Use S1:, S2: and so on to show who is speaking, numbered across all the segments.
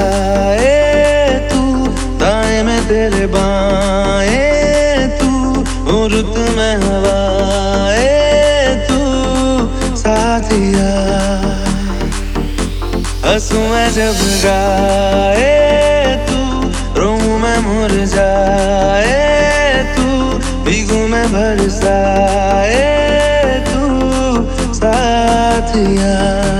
S1: तू, दाएं में तेरे बाएं तू, रुत में हवाएं तू, साथिया। हंसूं मैं जब गाए तू, रोऊं मैं मुरझाए तू, भीगूं मैं बरसाए तू, साथिया।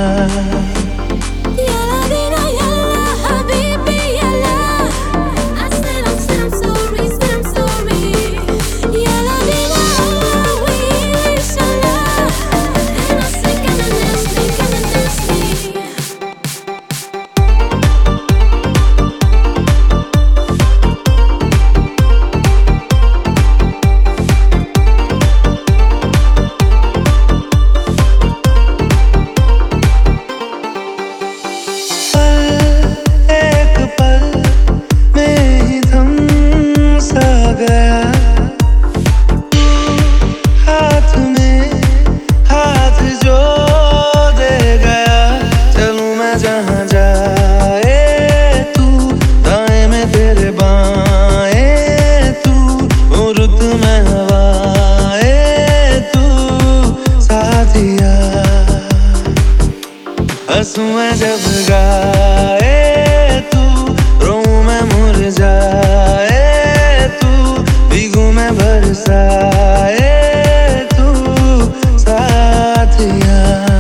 S1: हंसूं मैं जब गाए तू, रोऊं मैं मुरझाए तू, भीगूं मैं बरसाए तू, साथिया।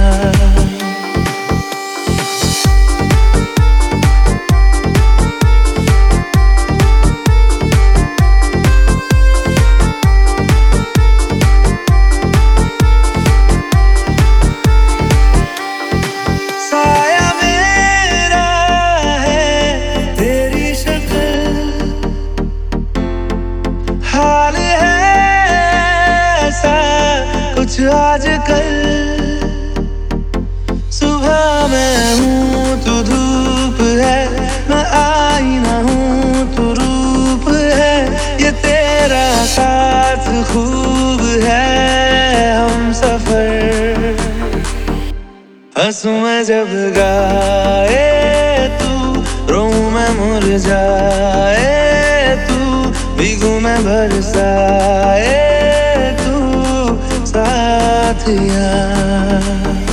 S1: हाल है ऐसा कुछ आजकल, सुबह मैं हूँ तू धूप है, मैं आईना हूँ तू रूप है, ये तेरा साथ खूब है हम सफर। हंसूं मैं जब गाए तू, रोऊं मैं मुरझाए तू, भीगूं मैं बरसाए तू, साथिया।